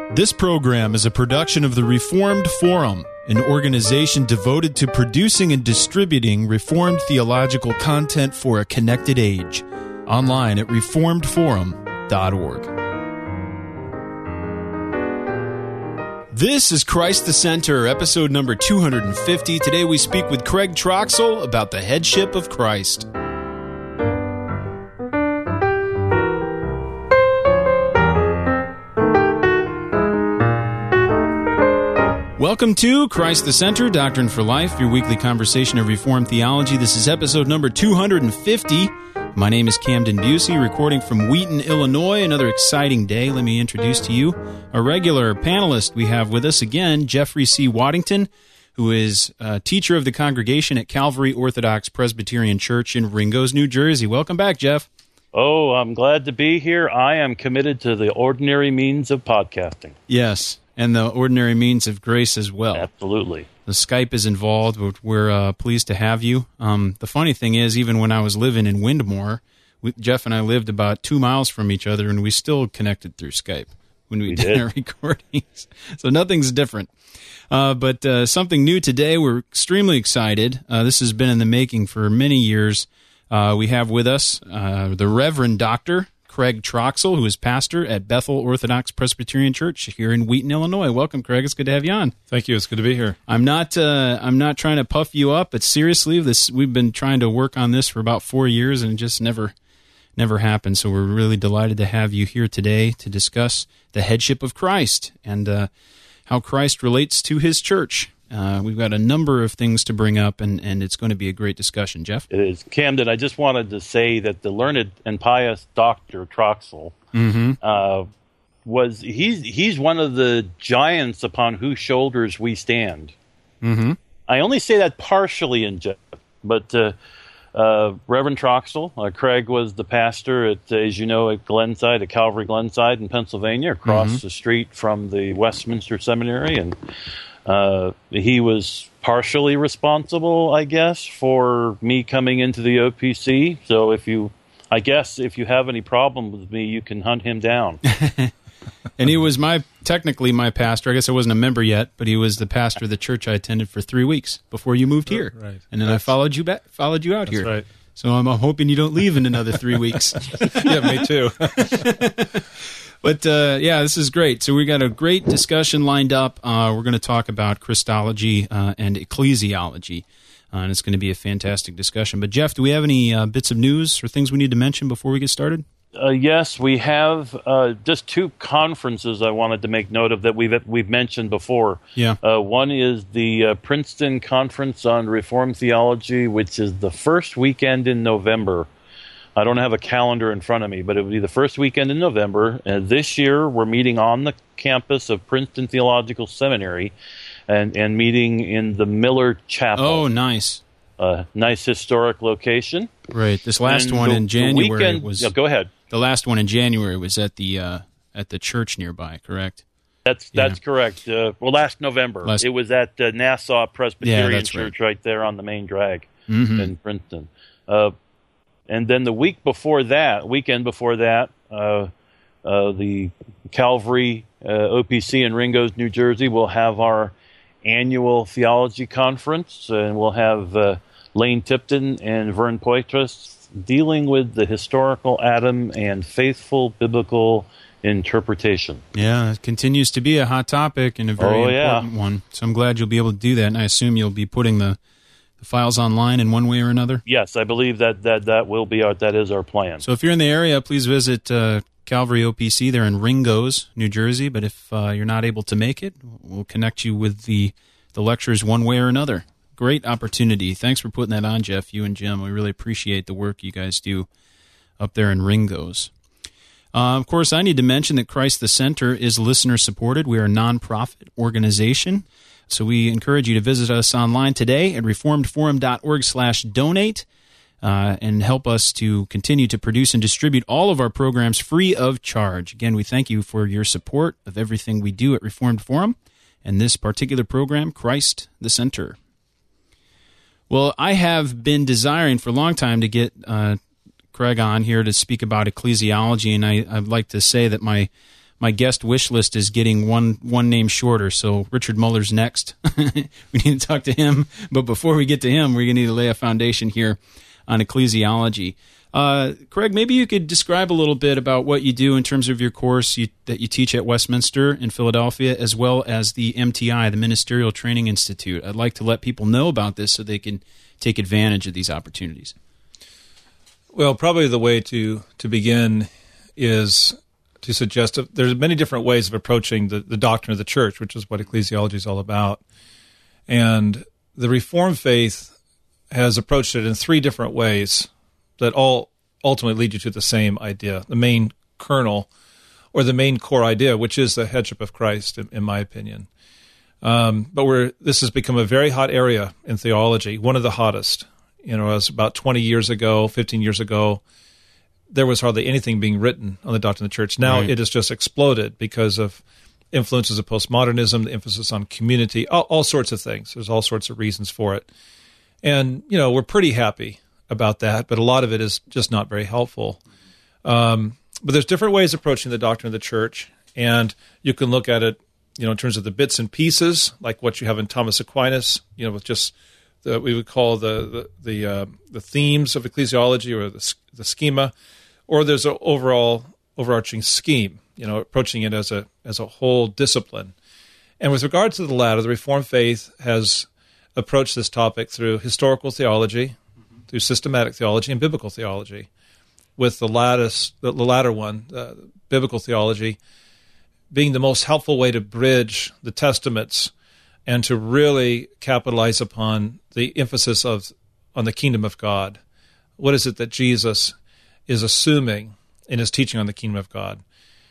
This program is a production of the Reformed Forum, an organization devoted to producing and distributing Reformed theological content for a connected age. Online at reformedforum.org. This is Christ the Center, episode number 250. Today we speak with Craig Troxel about the headship of Christ. Welcome to Christ the Center, Doctrine for Life, your weekly conversation of Reformed theology. This is episode number 250. My name is Camden Busey, recording from Wheaton, Illinois. Another exciting day. Let me introduce to you a regular panelist we have with us again, Jeffrey C. Waddington, who is a teacher of the congregation at Calvary Orthodox Presbyterian Church in Ringgoes, New Jersey. Welcome back, Jeff. Oh, I'm glad to be here. I am committed to the ordinary means of podcasting. Yes. And the ordinary means of grace as well. Absolutely. The Skype is involved. We're pleased to have you. The funny thing is, even when I was living in Windmore, Jeff and I lived about 2 miles from each other, and we still connected through Skype when we did our recordings. So nothing's different. But something new today. We're extremely excited. This has been in the making for many years. We have with us the Reverend Dr. Craig Troxel, who is pastor at Bethel Orthodox Presbyterian Church here in Wheaton, Illinois. Welcome, Craig. It's good to have you on. Thank you. It's good to be here. I'm not trying to puff you up, but seriously, we've been trying to work on this for about 4 years, and it just never happened. So we're really delighted to have you here today to discuss the headship of Christ and how Christ relates to His church. We've got a number of things to bring up, and it's going to be a great discussion, Jeff. It is. Camden, I just wanted to say that the learned and pious Dr. Troxel he's one of the giants upon whose shoulders we stand. Mm-hmm. I only say that partially in jest, but Reverend Troxel, Craig was the pastor at, as you know, at Glenside, at Calvary Glenside in Pennsylvania, across the street from the Westminster Seminary, and he was partially responsible, I guess, for me coming into the OPC. So if you have any problem with me, you can hunt him down. And he was technically my pastor. I guess I wasn't a member yet, but he was the pastor of the church I attended for 3 weeks before you moved here. Right. And then I followed you out That's here. Right. So I'm hoping you don't leave in another 3 weeks. Yeah, me too. But, this is great. So we got a great discussion lined up. We're going to talk about Christology and ecclesiology, and it's going to be a fantastic discussion. But, Jeff, do we have any bits of news or things we need to mention before we get started? Yes, we have just two conferences I wanted to make note of that we've mentioned before. Yeah. One is the Princeton Conference on Reformed Theology, which is the first weekend in November. I don't have a calendar in front of me, but it would be the first weekend in November. This year, we're meeting on the campus of Princeton Theological Seminary and meeting in the Miller Chapel. Oh, nice. Nice historic location. Right. This last one in January was... Yeah, go ahead. The last one in January was at the church nearby, correct? That's correct. Last November. It was at Nassau Presbyterian Church right there on the main drag in Princeton. And then the weekend before that, the Calvary OPC in Ringgoes, New Jersey, will have our annual theology conference, and we'll have Lane Tipton and Vern Poitras dealing with the historical Adam and faithful biblical interpretation. Yeah, it continues to be a hot topic and a very important one. So I'm glad you'll be able to do that, and I assume you'll be putting the files online in one way or another? Yes, I believe that will be that is our plan. So if you're in the area, please visit Calvary OPC. They're in Ringgoes, New Jersey, but if you're not able to make it, we'll connect you with the lectures one way or another. Great opportunity. Thanks for putting that on, Jeff, you and Jim. We really appreciate the work you guys do up there in Ringgoes. Of course, I need to mention that Christ the Center is listener-supported. We are a nonprofit organization. So we encourage you to visit us online today at reformedforum.org/donate and help us to continue to produce and distribute all of our programs free of charge. Again, we thank you for your support of everything we do at Reformed Forum and this particular program, Christ the Center. Well, I have been desiring for a long time to get Craig on here to speak about ecclesiology, and I'd like to say that my my guest wish list is getting one name shorter. So Richard Muller's next. We need to talk to him. But before we get to him, we're going to need to lay a foundation here on ecclesiology. Craig, maybe you could describe a little bit about what you do in terms of your course that you teach at Westminster in Philadelphia, as well as the MTI, the Ministerial Training Institute. I'd like to let people know about this so they can take advantage of these opportunities. Well, probably the way to begin is to suggest there's many different ways of approaching the doctrine of the church, which is what ecclesiology is all about. And the Reformed faith has approached it in three different ways that all ultimately lead you to the same idea, the main kernel or the main core idea, which is the headship of Christ, in my opinion. But this has become a very hot area in theology, one of the hottest. It was about 20 years ago, 15 years ago, there was hardly anything being written on the doctrine of the church. Now It has just exploded because of influences of postmodernism, the emphasis on community, all sorts of things. There's all sorts of reasons for it. And, we're pretty happy about that, but a lot of it is just not very helpful. But there's different ways of approaching the doctrine of the church, and you can look at it, in terms of the bits and pieces, like what you have in Thomas Aquinas, with just we would call the themes of ecclesiology or the schema, or there's an overarching scheme, approaching it as a whole discipline. And with regard to the latter, the Reformed faith has approached this topic through historical theology, through systematic theology, and biblical theology, with the latter one, biblical theology, being the most helpful way to bridge the Testaments and to really capitalize upon the emphasis on the kingdom of God. What is it that Jesus is assuming in his teaching on the kingdom of God?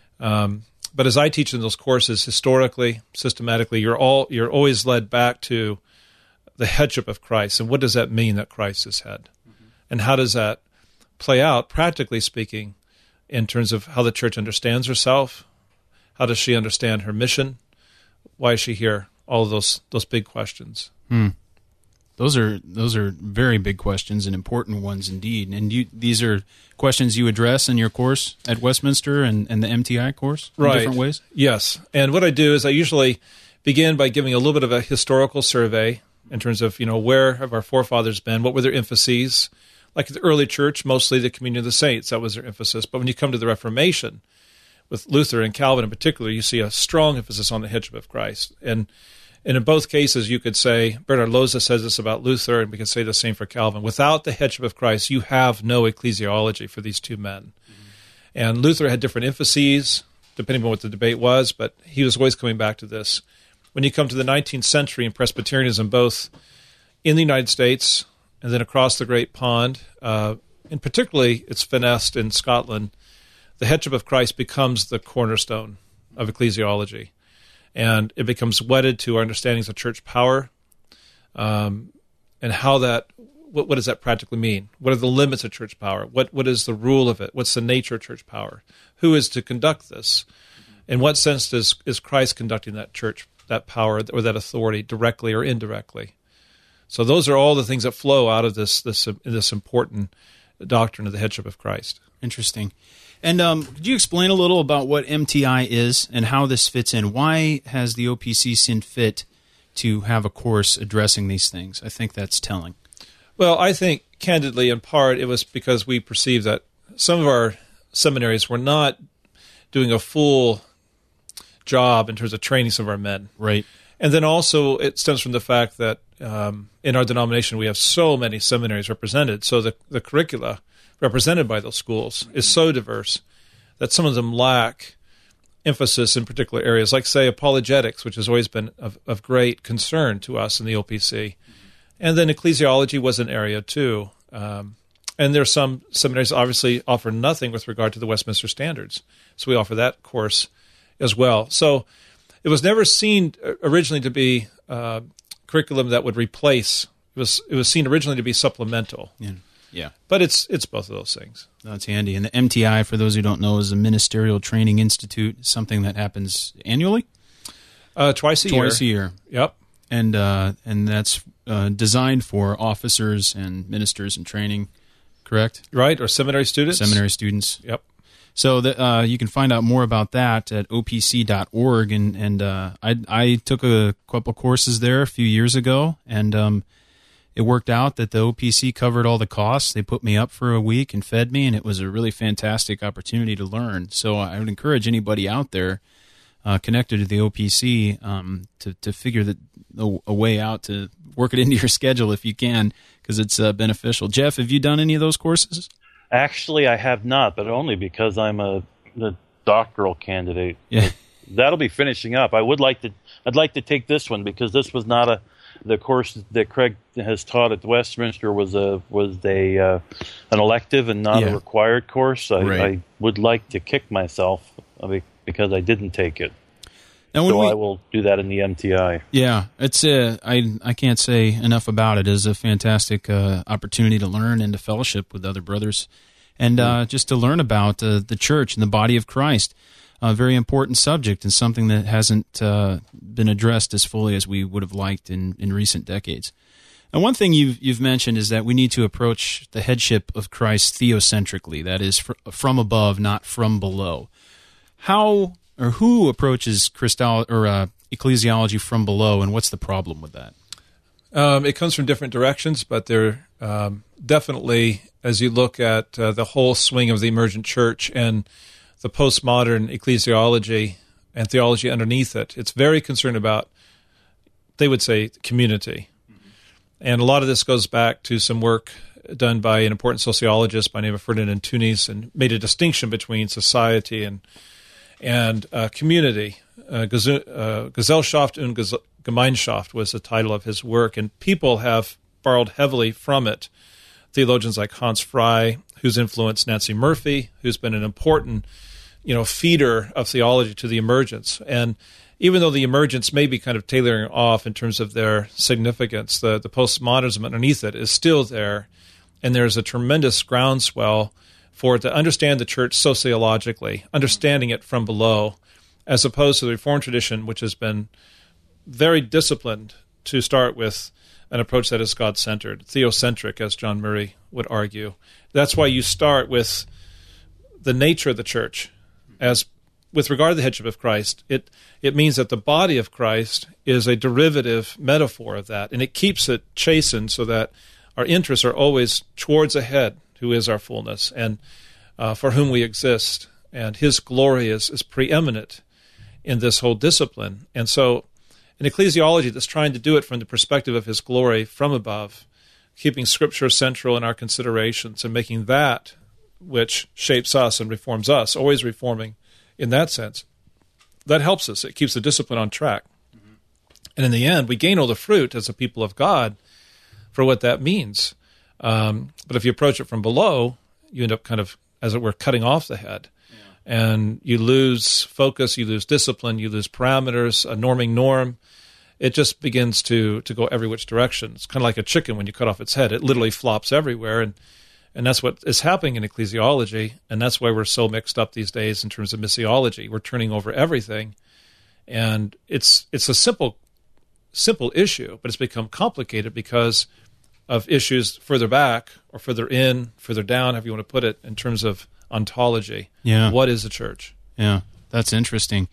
But as I teach in those courses, historically, systematically, you're always led back to the headship of Christ. And what does that mean, that Christ is head? Mm-hmm. And how does that play out, practically speaking, in terms of how the church understands herself? How does she understand her mission? Why is she here? All of those big questions. Those are very big questions and important ones indeed. And these are questions you address in your course at Westminster and the MTI course in different ways? Yes. And what I do is I usually begin by giving a little bit of a historical survey in terms of, where have our forefathers been? What were their emphases? Like the early church, mostly the communion of the saints, that was their emphasis. But when you come to the Reformation, with Luther and Calvin in particular, you see a strong emphasis on the headship of Christ. And in both cases, you could say, Bernard Loza says this about Luther, and we can say the same for Calvin. Without the headship of Christ, you have no ecclesiology for these two men. Mm-hmm. And Luther had different emphases, depending on what the debate was, but he was always coming back to this. When you come to the 19th century and Presbyterianism, both in the United States and then across the Great Pond, and particularly it's finessed in Scotland, the headship of Christ becomes the cornerstone of ecclesiology. And it becomes wedded to our understandings of church power, and how what does that practically mean? What are the limits of church power? What is the rule of it? What's the nature of church power? Who is to conduct this? In what sense is Christ conducting that church, that power, or that authority, directly or indirectly? So those are all the things that flow out of this important doctrine of the headship of Christ. Interesting. And could you explain a little about what MTI is and how this fits in? Why has the OPC seen fit to have a course addressing these things? I think that's telling. Well, I think, candidly, in part, it was because we perceived that some of our seminaries were not doing a full job in terms of training some of our men. Right. And then also it stems from the fact that in our denomination we have so many seminaries represented, so the curricula represented by those schools is so diverse that some of them lack emphasis in particular areas, like, say, apologetics, which has always been of great concern to us in the OPC. And then ecclesiology was an area, too. And there are some seminaries that obviously offer nothing with regard to the Westminster Standards. So we offer that course as well. So it was never seen originally to be curriculum that would replace. It was seen originally to be supplemental. Yeah. But it's both of those things. That's handy. And the MTI, for those who don't know, is a Ministerial Training Institute, something that happens annually? Twice a year. Twice a year. Yep. And that's designed for officers and ministers in training, correct? Right, or seminary students. Seminary students. Yep. So you can find out more about that at opc.org. And I took a couple courses there a few years ago, and it worked out that the OPC covered all the costs. They put me up for a week and fed me, and it was a really fantastic opportunity to learn. So I would encourage anybody out there connected to the OPC to figure a way out to work it into your schedule if you can, because it's beneficial. Jeff, have you done any of those courses? Actually, I have not, but only because I'm a doctoral candidate. Yeah. That'll be finishing up. I'd like to take this one, because this was not the course that Craig has taught at Westminster was an elective and not a required course. I would like to kick myself because I didn't take it. So I will do that in the MTI. Yeah, it's I can't say enough about it. It's a fantastic opportunity to learn and to fellowship with other brothers, and just to learn about the church and the body of Christ. A very important subject and something that hasn't been addressed as fully as we would have liked in recent decades. And one thing you've mentioned is that we need to approach the headship of Christ theocentrically, that is, from above, not from below. How or who approaches ecclesiology from below, and what's the problem with that? It comes from different directions, but there definitely, as you look at the whole swing of the emergent church and the postmodern ecclesiology and theology underneath it, it's very concerned about, they would say, community. Mm-hmm. And a lot of this goes back to some work done by an important sociologist by the name of Ferdinand Tönnies, and made a distinction between society and community. Gesellschaft und Gemeinschaft was the title of his work, and people have borrowed heavily from it. Theologians like Hans Frey, who's influenced Nancy Murphy, who's been an important feeder of theology to the emergents. And even though the emergents may be kind of tailoring off in terms of their significance, the postmodernism underneath it is still there, and there's a tremendous groundswell for it to understand the church sociologically, understanding it from below, as opposed to the Reformed tradition, which has been very disciplined to start with an approach that is God-centered, theocentric, as John Murray would argue. That's why you start with the nature of the church. As with regard to the headship of Christ, it means that the body of Christ is a derivative metaphor of that, and it keeps it chastened so that our interests are always towards a head, who is our fullness, and for whom we exist. And his glory is preeminent in this whole discipline. And so an ecclesiology that's trying to do it from the perspective of his glory from above, keeping Scripture central in our considerations and making that which shapes us and reforms us, always reforming in that sense, that helps us. It keeps the discipline on track. Mm-hmm. And in the end, we gain all the fruit as a people of God for what that means. But if you approach it from below, you end up kind of, as it were, cutting off the head. Yeah. And you lose focus, you lose discipline, you lose parameters, a norming norm. It just begins to go every which direction. It's kind of like a chicken when you cut off its head. It literally flops everywhere. And that's what is happening in ecclesiology, and that's why we're so mixed up these days in terms of missiology. We're turning over everything, and it's a simple issue, but it's become complicated because of issues further back or further in, further down, however you want to put it, in terms of ontology. Yeah. What is the church? Yeah, that's interesting.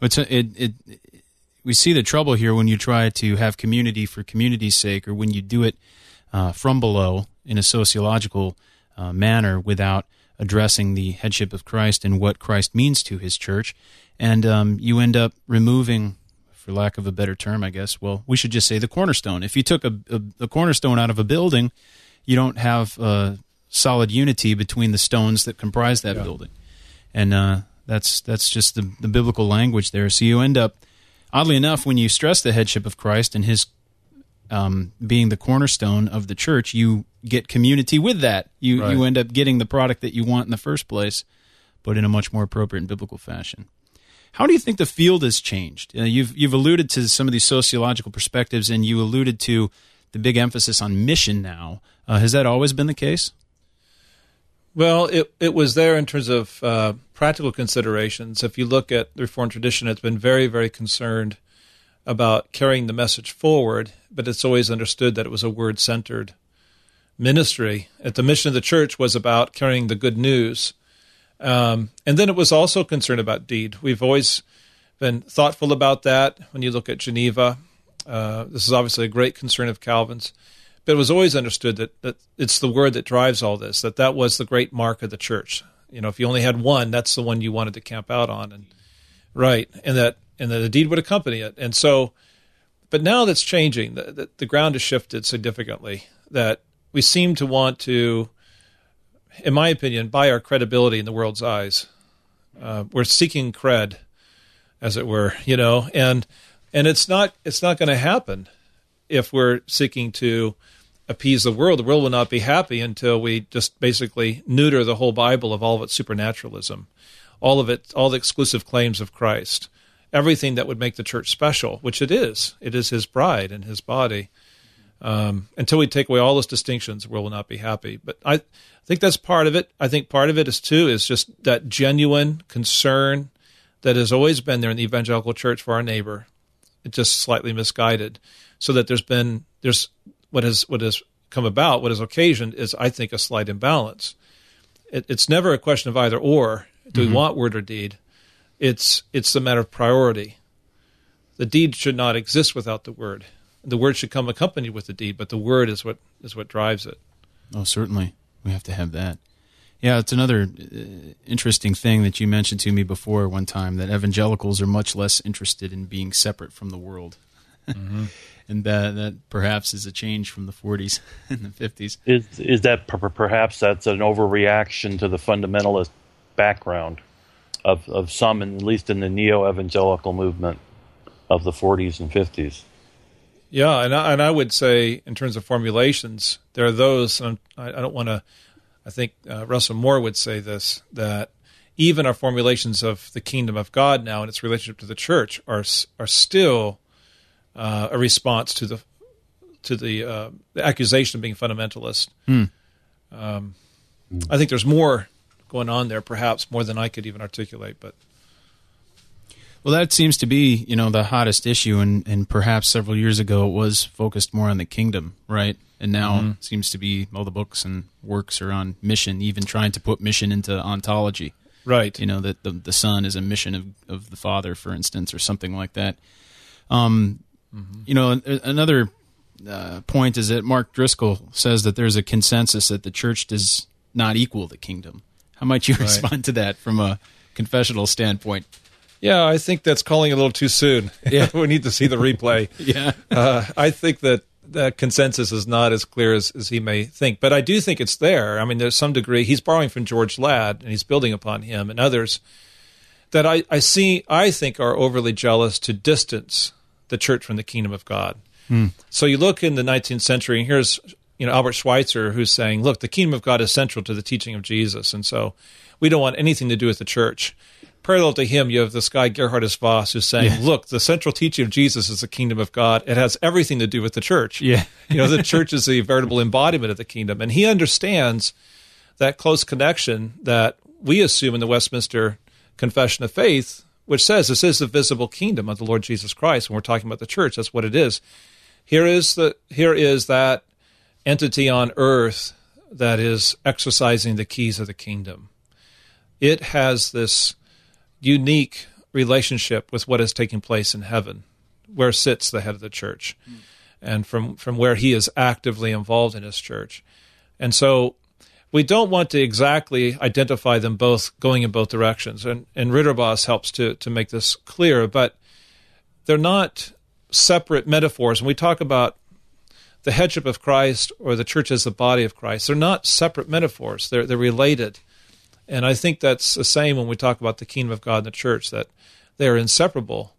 We see the trouble here when you try to have community for community's sake, or when you do it from below in a sociological manner without addressing the headship of Christ and what Christ means to his church. And you end up removing, for lack of a better term, I guess, well, we should just say the cornerstone. If you took a cornerstone out of a building, you don't have solid unity between the stones that comprise that building. And that's just the biblical language there. So you end up, oddly enough, when you stress the headship of Christ and his being the cornerstone of the church, you get community with that. You end up getting the product that you want in the first place, but in a much more appropriate and biblical fashion. How do you think the field has changed? You've alluded to some of these sociological perspectives, and you alluded to the big emphasis on mission now. Has that always been the case? Well, it was there in terms of practical considerations. If you look at the Reformed tradition, it's been very, very concerned about carrying the message forward, but it's always understood that it was a word-centered ministry. The mission of the church was about carrying the good news, And then it was also concerned about deed. We've always been thoughtful about that. When you look at Geneva, this is obviously a great concern of Calvin's, but it was always understood that it's the word that drives all this, that was the great mark of the church. If you only had one, that's the one you wanted to camp out on, and that the deed would accompany it. And so, but now that's changing. The ground has shifted significantly, that we seem to want to, in my opinion, buy our credibility in the world's eyes. We're seeking cred, as it were, and it's not going to happen if we're seeking to appease the world. The world will not be happy until we just basically neuter the whole Bible of all of its supernaturalism, all of it, all the exclusive claims of Christ, everything that would make the church special, which it is. It is his bride and his body. Until we take away all those distinctions, the world will not be happy. But I think that's part of it. I think part of it is just that genuine concern that has always been there in the evangelical church for our neighbor. It's just slightly misguided. So that there's what has come about, what has occasioned is, I think, a slight imbalance. It's never a question of either or. Do we want word or deed? It's a matter of priority. The deed should not exist without the word. The word should come accompanied with the deed, but the word is what drives it. Oh, certainly. We have to have that. Yeah, it's another interesting thing that you mentioned to me before one time, that evangelicals are much less interested in being separate from the world. And that perhaps is a change from the 40s and the 50s. Is that perhaps that's an overreaction to the fundamentalist background of some, at least in the neo-evangelical movement of the 40s and 50s? Yeah, and I would say in terms of formulations, there are those, and I don't want to, I think Russell Moore would say this, that even our formulations of the kingdom of God now and its relationship to the church are still a response to the accusation of being fundamentalist. I think there's more going on there, perhaps more than I could even articulate. But well, that seems to be the hottest issue, and perhaps several years ago it was focused more on the kingdom, right? And now it seems to be all the books and works are on mission, even trying to put mission into ontology. Right. That the Son is a mission of the Father, for instance, or something like that. Another point is that Mark Driscoll says that there's a consensus that the church does not equal the kingdom. How might you respond to that from a confessional standpoint? Yeah, I think that's calling a little too soon. Yeah, we need to see the replay. Yeah. I think that consensus is not as clear as he may think, but I do think it's there. I mean, there's some degree. He's borrowing from George Ladd, and he's building upon him and others that I think are overly jealous to distance the church from the kingdom of God. So you look in the 19th century, and here's Albert Schweitzer who's saying, look, the kingdom of God is central to the teaching of Jesus, and so we don't want anything to do with the church. Parallel to him, you have this guy, Gerhardus Voss, who's saying, look, the central teaching of Jesus is the kingdom of God. It has everything to do with the church. Yeah. The church is the veritable embodiment of the kingdom. And he understands that close connection that we assume in the Westminster Confession of Faith, which says this is the visible kingdom of the Lord Jesus Christ. When we're talking about the church, that's what it is. Here is that entity on earth that is exercising the keys of the kingdom. It has this unique relationship with what is taking place in heaven, where sits the head of the church, and from where he is actively involved in his church. And so we don't want to exactly identify them both going in both directions, and Ridderbos helps to make this clear, but they're not separate metaphors. When we talk about the headship of Christ or the church as the body of Christ, they're not separate metaphors. They're related. And I think that's the same when we talk about the kingdom of God and the church, that they are inseparable.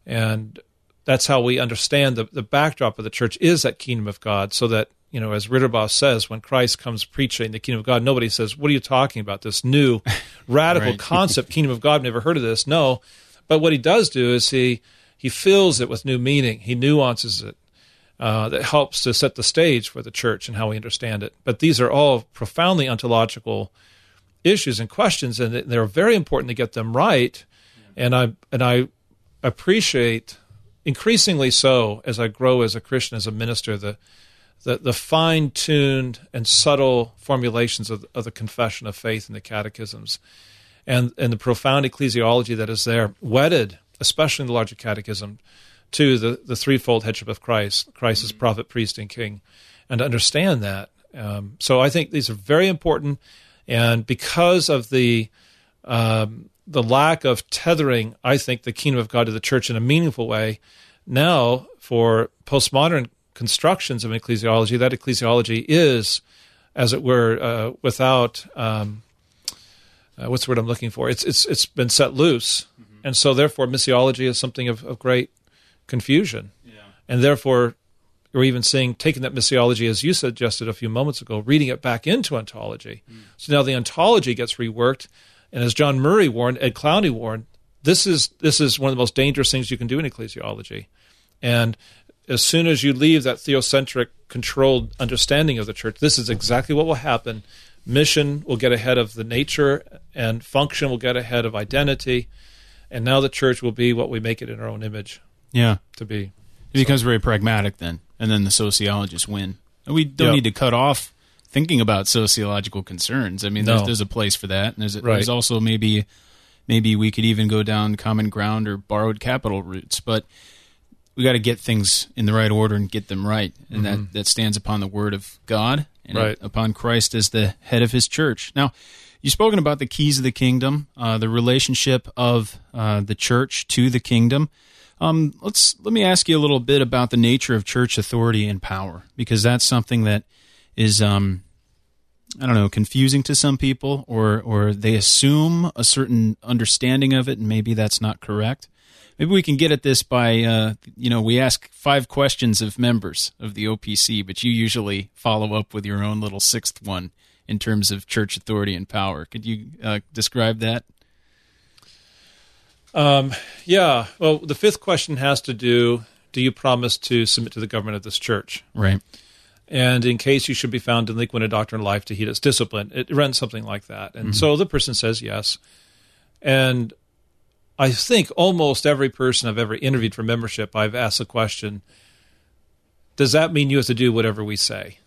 And that's how we understand the backdrop of the church is that kingdom of God, so that, as Ridderbos says, when Christ comes preaching the kingdom of God, nobody says, what are you talking about, this new radical concept, kingdom of God, I've never heard of this. No. But what he does do is he fills it with new meaning. He nuances it. That helps to set the stage for the church and how we understand it. But these are all profoundly ontological issues and questions, and they're very important to get them right. And I appreciate, increasingly so, as I grow as a Christian, as a minister, the fine-tuned and subtle formulations of the confession of faith and the catechisms. and the profound ecclesiology that is there, wedded, especially in the larger catechism, to the threefold headship of Christ as prophet, priest, and king, and to understand that. So I think these are very important, and because of the lack of tethering, I think, the kingdom of God to the church in a meaningful way, now for postmodern constructions of ecclesiology, that ecclesiology is, as it were, without what's the word I'm looking for? It's been set loose, and so therefore missiology is something of great confusion, and therefore we're even seeing, taking that missiology, as you suggested a few moments ago, reading it back into ontology. So now the ontology gets reworked, and as John Murray warned, Ed Clowney warned, this is one of the most dangerous things you can do in ecclesiology. And as soon as you leave that theocentric, controlled understanding of the church, this is exactly what will happen. Mission will get ahead of the nature, and function will get ahead of identity, and now the church will be what we make it in our own image to be. It becomes very pragmatic then, and then the sociologists win. And we don't need to cut off thinking about sociological concerns. I mean, there's a place for that, and there's also maybe we could even go down common ground or borrowed capital routes, but we got to get things in the right order and get them right, and that stands upon the Word of God and upon Christ as the head of His church. Now, you've spoken about the keys of the kingdom, the relationship of the church to the kingdom. Let me ask you a little bit about the nature of church authority and power, because that's something that is, confusing to some people, or they assume a certain understanding of it, and maybe that's not correct. Maybe we can get at this by, we ask 5 questions of members of the OPC, but you usually follow up with your own little 6th one in terms of church authority and power. Could you describe that? Well, the 5th question has to do you promise to submit to the government of this church? Right. And in case you should be found delinquent in doctrine and life, to heed its discipline. It runs something like that. And so the person says yes. And I think almost every person I've ever interviewed for membership, I've asked the question, does that mean you have to do whatever we say?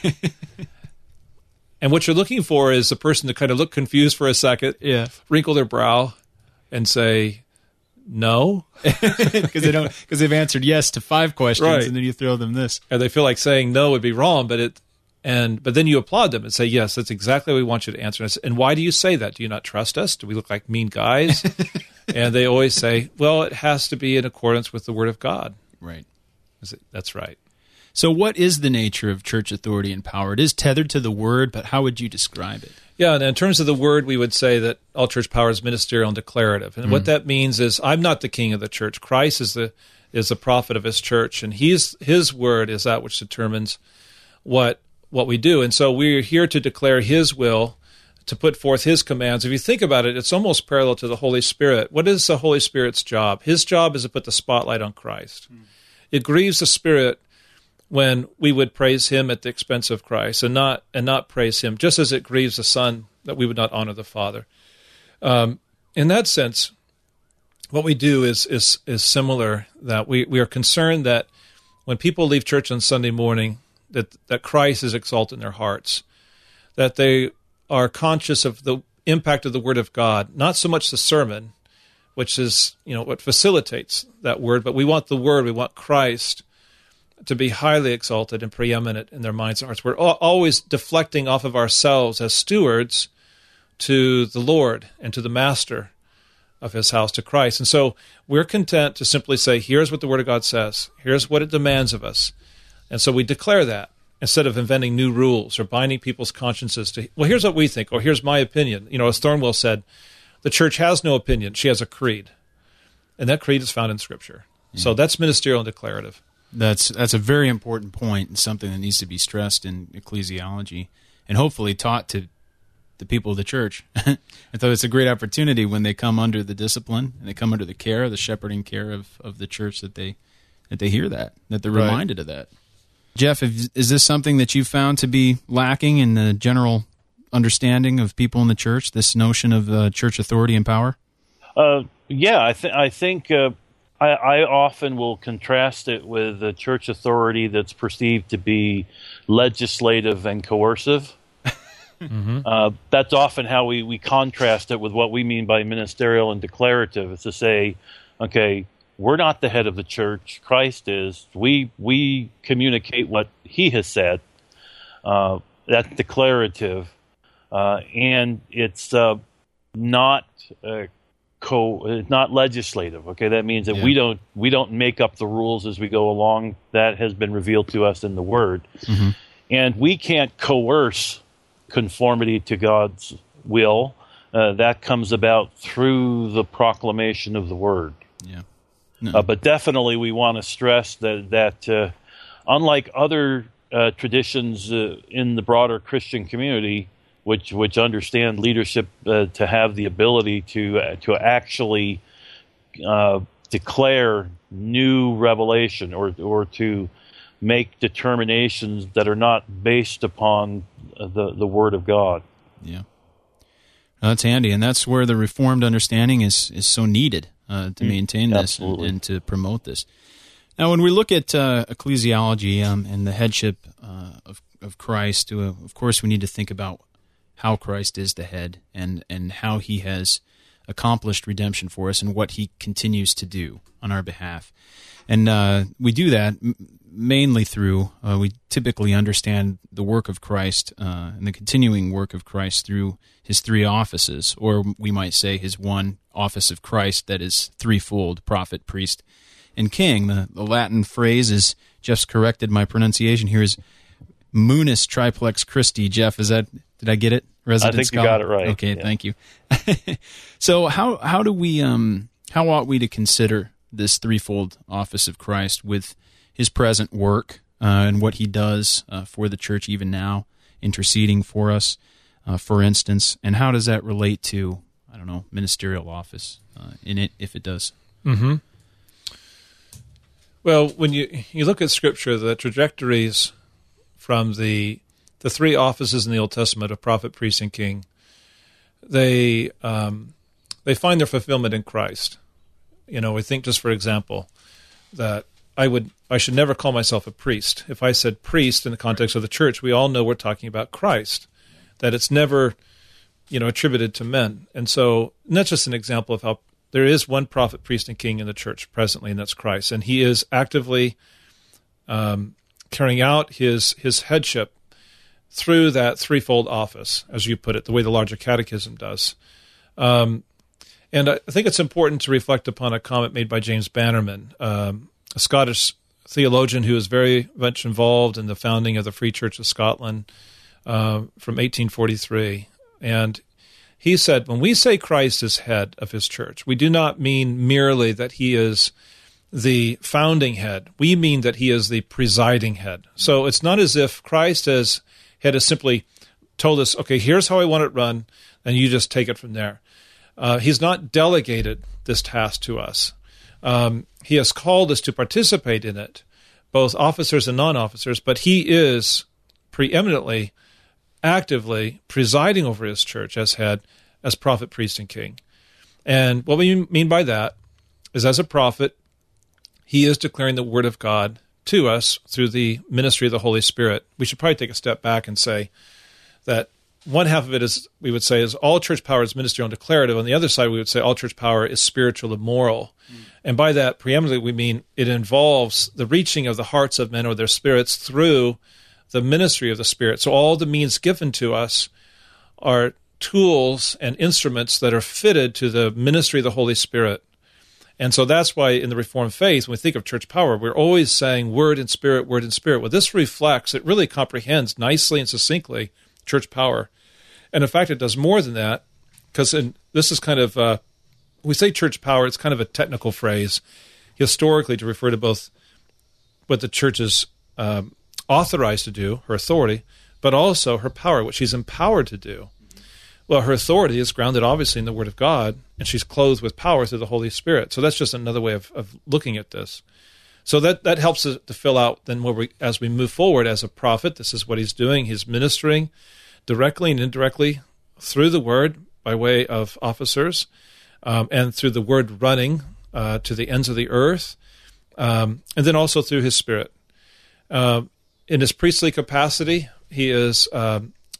And what you're looking for is the person to kind of look confused for a second, wrinkle their brow, and say, no? Because they've answered yes to 5 questions, and then you throw them this. And they feel like saying no would be wrong, but then you applaud them and say, yes, that's exactly what we want you to answer. And why do you say that? Do you not trust us? Do we look like mean guys? And they always say, well, it has to be in accordance with the Word of God. Right. That's right. So what is the nature of church authority and power? It is tethered to the Word, but how would you describe it? Yeah, and in terms of the Word, we would say that all church power is ministerial and declarative. And what that means is I'm not the king of the church. Christ is the prophet of His church, and His Word is that which determines what we do. And so we're here to declare His will, to put forth His commands. If you think about it, it's almost parallel to the Holy Spirit. What is the Holy Spirit's job? His job is to put the spotlight on Christ. It grieves the Spirit when we would praise Him at the expense of Christ and not praise Him, just as it grieves the Son that we would not honor the Father. In that sense, what we do is similar, that we are concerned that when people leave church on Sunday morning, that Christ is exalted in their hearts, that they are conscious of the impact of the Word of God, not so much the sermon, which is what facilitates that word, but we want the Word, we want Christ to be highly exalted and preeminent in their minds and hearts. We're always deflecting off of ourselves as stewards to the Lord and to the Master of His house, to Christ. And so we're content to simply say, here's what the Word of God says, here's what it demands of us. And so we declare that, instead of inventing new rules or binding people's consciences to, well, here's what we think, or here's my opinion. As Thornwell said, the church has no opinion. She has a creed. And that creed is found in Scripture. So that's ministerial and declarative. That's a very important point, and something that needs to be stressed in ecclesiology and hopefully taught to the people of the church. I thought it's a great opportunity when they come under the discipline and they come under the care, the shepherding care of the church, that they hear that they're reminded of that. Jeff, is this something that you found to be lacking in the general understanding of people in the church, this notion of church authority and power? I think I often will contrast it with a church authority that's perceived to be legislative and coercive. That's often how we contrast it with what we mean by ministerial and declarative. Is to say, okay, we're not the head of the church. Christ is. We communicate what he has said. That's declarative. And it's not not legislative. Okay, that means that we don't make up the rules as we go along. That has been revealed to us in the Word, and we can't coerce conformity to God's will. That comes about through the proclamation of the Word. Yeah, but definitely we want to stress that unlike other traditions in the broader Christian community, which understand leadership to have the ability to actually declare new revelation or to make determinations that are not based upon the Word of God. Yeah, that's handy, and that's where the Reformed understanding is so needed to maintain this and to promote this. Now, when we look at ecclesiology and the headship of Christ, of course, we need to think about how Christ is the head and how he has accomplished redemption for us and what he continues to do on our behalf. And we do that mainly through, we typically understand the work of Christ and the continuing work of Christ through his three offices, or we might say his one office of Christ that is threefold: prophet, priest, and king. The Latin phrase is, Jeff's corrected my pronunciation here, is Munus Triplex Christi. Jeff, did I get it? Resident I think scholar? You got it right. Okay, Thank you. So how do we how ought we to consider this threefold office of Christ with his present work and what he does for the church even now, interceding for us, for instance, and how does that relate to, I don't know, ministerial office in it, if it does? Mm-hmm. Well, when you look at Scripture, the trajectories from the three offices in the Old Testament of prophet, priest, and king, they find their fulfillment in Christ. You know, we think, just for example, that I should never call myself a priest. If I said priest in the context of the church, we all know we're talking about Christ, that it's never, attributed to men. And so that's just an example of how there is one prophet, priest, and king in the church presently, and that's Christ. And he is actively carrying out his headship through that threefold office, as you put it, the way the larger catechism does. And I think it's important to reflect upon a comment made by James Bannerman, a Scottish theologian who was very much involved in the founding of the Free Church of Scotland from 1843. And he said, when we say Christ is head of his church, we do not mean merely that he is the founding head. We mean that he is the presiding head. So it's not as if Christ has simply told us, okay, here's how I want it run, and you just take it from there. He's not delegated this task to us. He has called us to participate in it, both officers and non-officers, but he is preeminently, actively presiding over his church as head, as prophet, priest, and king. And what we mean by that is, as a prophet, he is declaring the word of God to us through the ministry of the Holy Spirit. We should probably take a step back and say that one half of it is, we would say, is all church power is ministerial and declarative. On the other side, we would say all church power is spiritual and moral. And by that, preeminently, we mean it involves the reaching of the hearts of men or their spirits through the ministry of the Spirit. So all the means given to us are tools and instruments that are fitted to the ministry of the Holy Spirit. And so that's why in the Reformed faith, when we think of church power, we're always saying word and spirit, word and spirit. Well, this reflects, it really comprehends nicely and succinctly church power. And in fact, it does more than that, because this is kind of, when we say church power, it's kind of a technical phrase historically to refer to both what the church is authorized to do, her authority, but also her power, what she's empowered to do. Well, her authority is grounded, obviously, in the Word of God, and she's clothed with power through the Holy Spirit. So that's just another way of looking at this. So that helps us to fill out then as we move forward as a prophet. This is what he's doing. He's ministering directly and indirectly through the Word by way of officers, and through the Word running to the ends of the earth, and then also through his Spirit. In his priestly capacity, he is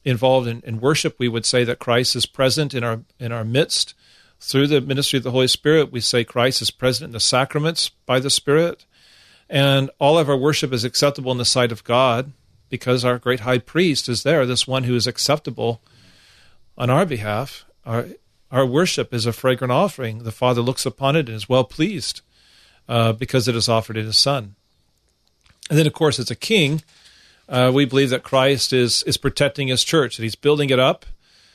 involved in worship, we would say that Christ is present in our midst. Through the ministry of the Holy Spirit, we say Christ is present in the sacraments by the Spirit. And all of our worship is acceptable in the sight of God because our great high priest is there, this one who is acceptable on our behalf. Our worship is a fragrant offering. The Father looks upon it and is well pleased because it is offered in His Son. And then, of course, as a king, we believe that Christ is protecting His church, that He's building it up,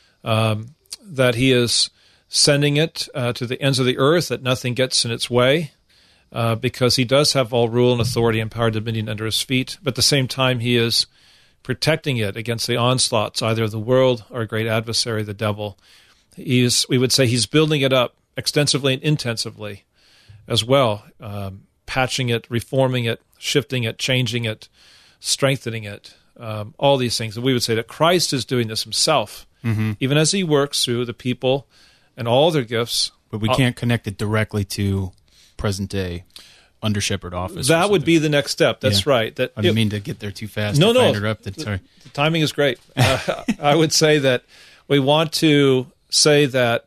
that He is sending it to the ends of the earth, that nothing gets in its way, because He does have all rule and authority and power and dominion under His feet. But at the same time, He is protecting it against the onslaughts, either of the world or a great adversary, the devil. We would say He's building it up extensively and intensively as well, patching it, reforming it, shifting it, changing it, strengthening it, all these things. And we would say that Christ is doing this Himself, even as He works through the people and all their gifts. But we can't connect it directly to present-day under-shepherd office. That would be the next step. That's right. That I didn't mean to get there too fast. No. I interrupted. Sorry. The timing is great. I would say that we want to say that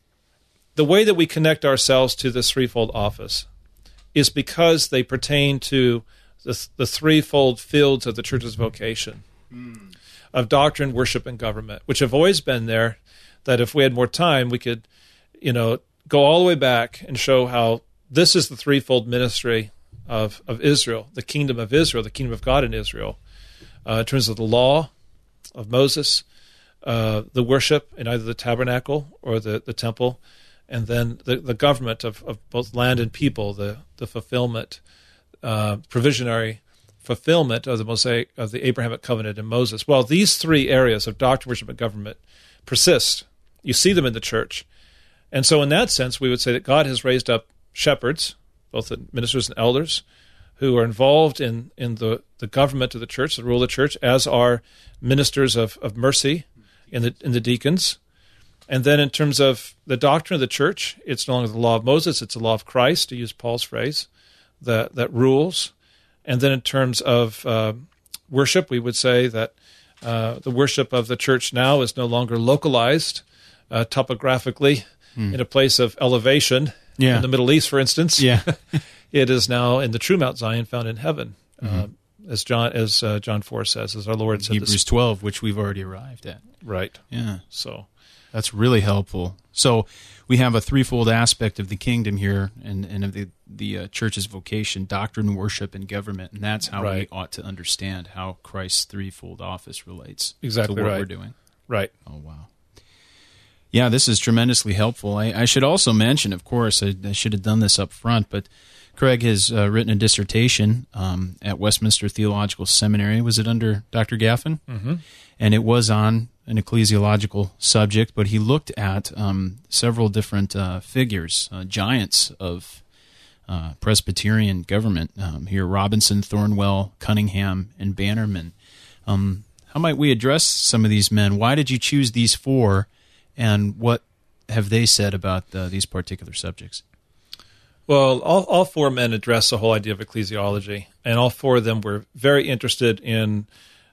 the way that we connect ourselves to this threefold office is because they pertain to the threefold fields of the Church's vocation, of doctrine, worship, and government, which have always been there, that if we had more time, we could, go all the way back and show how this is the threefold ministry of Israel, the kingdom of Israel, the kingdom of God in Israel, in terms of the law of Moses, the worship in either the tabernacle or the temple, and then the government of both land and people, the fulfillment, provisionary fulfillment of the Mosaic, of the Abrahamic covenant in Moses. Well, these three areas of doctrine, worship, and government persist. You see them in the church. And so in that sense, we would say that God has raised up shepherds, both ministers and elders, who are involved in the government of the church, the rule of the church, as are ministers of mercy in the deacons. And then in terms of the doctrine of the church, it's no longer the law of Moses, it's the law of Christ, to use Paul's phrase, that rules. And then in terms of worship, we would say that the worship of the church now is no longer localized topographically in a place of elevation in the Middle East, for instance. It is now in the true Mount Zion found in heaven, as John 4 says, as our Lord said. Hebrews 12, which we've already arrived at. Right. Yeah. So that's really helpful. So we have a threefold aspect of the kingdom here and of the church's vocation: doctrine, worship, and government. And that's how we ought to understand how Christ's threefold office relates to what we're doing. Right. Oh, wow. Yeah, this is tremendously helpful. I should also mention, of course, I should have done this up front, but Craig has written a dissertation at Westminster Theological Seminary. Was it under Dr. Gaffin? Mm-hmm. And it was on an ecclesiological subject, but he looked at several different figures, giants of Presbyterian government here: Robinson, Thornwell, Cunningham, and Bannerman. How might we address some of these men? Why did you choose these four, and what have they said about these particular subjects? Well, all four men address the whole idea of ecclesiology, and all four of them were very interested in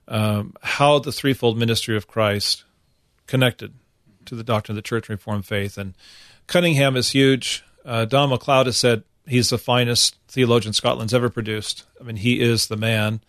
how the threefold ministry of Christ connected to the doctrine of the church and Reformed faith. And Cunningham is huge. Don MacLeod has said he's the finest theologian Scotland's ever produced. I mean, he is the man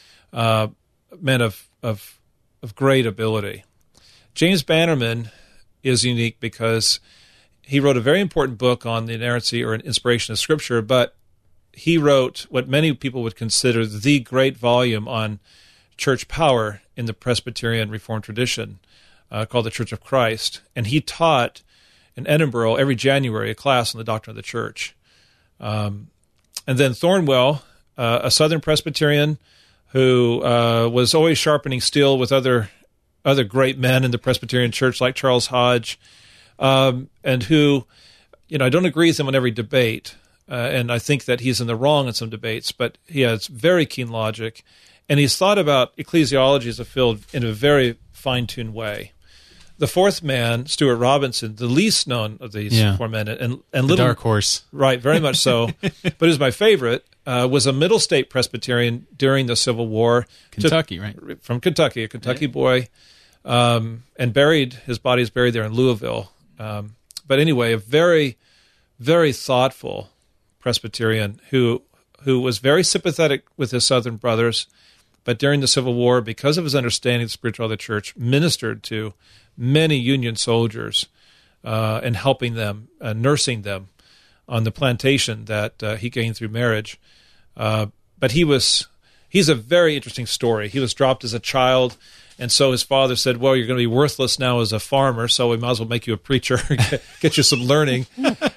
of great ability. James Bannerman is unique because he wrote a very important book on the inerrancy or inspiration of Scripture, but he wrote what many people would consider the great volume on church power in the Presbyterian Reformed tradition, called the Church of Christ. And he taught in Edinburgh every January a class on the doctrine of the church. And then Thornwell, a Southern Presbyterian who was always sharpening steel with other great men in the Presbyterian Church like Charles Hodge, and who, I don't agree with him on every debate, and I think that he's in the wrong in some debates, but he has very keen logic, and he's thought about ecclesiology as a field in a very fine-tuned way. The fourth man, Stuart Robinson, the least known of these four men, and the dark horse, right? Very much so, but is my favorite. Was a Middle State Presbyterian during the Civil War, Kentucky, right? From Kentucky, a Kentucky boy. and buried. His body is buried there in Louisville. But anyway, a very, very thoughtful Presbyterian who was very sympathetic with his Southern brothers, but during the Civil War, because of his understanding of the spirituality of the church, ministered to many Union soldiers and helping them, nursing them on the plantation that he gained through marriage. But he's a very interesting story. He was dropped as a child, and so his father said, well, you're going to be worthless now as a farmer, so we might as well make you a preacher, get you some learning.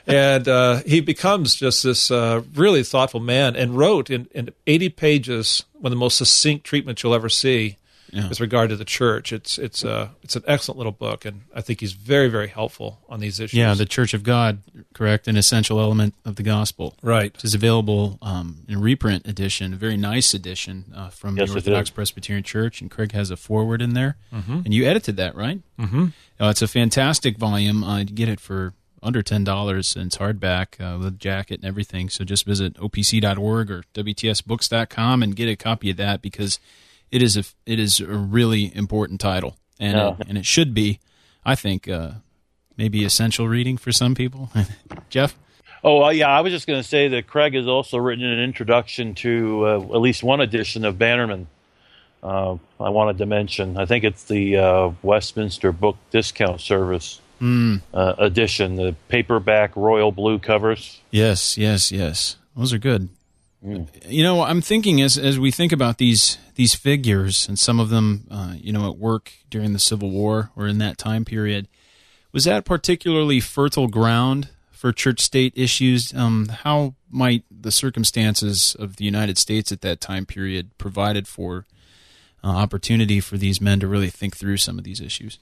And he becomes just this really thoughtful man, and wrote in 80 pages one of the most succinct treatments you'll ever see with regard to the church. It's an excellent little book, and I think he's very, very helpful on these issues. Yeah, the Church of God, correct, an essential element of the gospel. Right. Which is available in reprint edition, a very nice edition from the Orthodox Presbyterian Church, and Craig has a foreword in there. Mm-hmm. And you edited that, right? Mm-hmm. It's a fantastic volume. You get it for under $10, and it's hardback with a jacket and everything. So just visit opc.org or wtsbooks.com and get a copy of that, because it is a really important title, and it should be, I think, maybe essential reading for some people. Jeff? Oh, yeah, I was just going to say that Craig has also written an introduction to at least one edition of Bannerman. I wanted to mention. I think it's the Westminster Book Discount Service edition, the paperback royal blue covers. Yes. Those are good. You know, I'm thinking as we think about these figures, and some of them, at work during the Civil War or in that time period, was that particularly fertile ground for church-state issues? How might the circumstances of the United States at that time period provided for opportunity for these men to really think through some of these issues?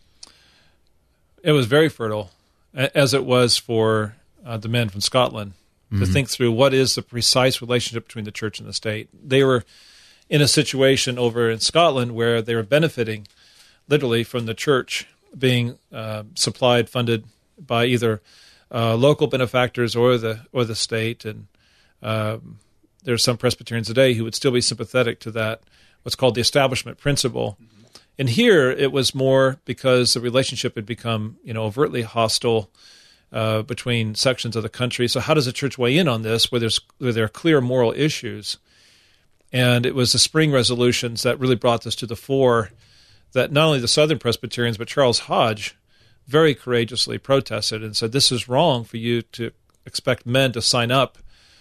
It was very fertile, as it was for the men from Scotland, to think through what is the precise relationship between the church and the state. They were in a situation over in Scotland where they were benefiting literally from the church being supplied, funded by either local benefactors or the state. And there's some Presbyterians today who would still be sympathetic to that, what's called the establishment principle. And here it was more because the relationship had become, overtly hostile between sections of the country. So how does the church weigh in on this where there are clear moral issues? And it was the spring resolutions that really brought this to the fore, that not only the Southern Presbyterians, but Charles Hodge very courageously protested and said, this is wrong for you to expect men to sign up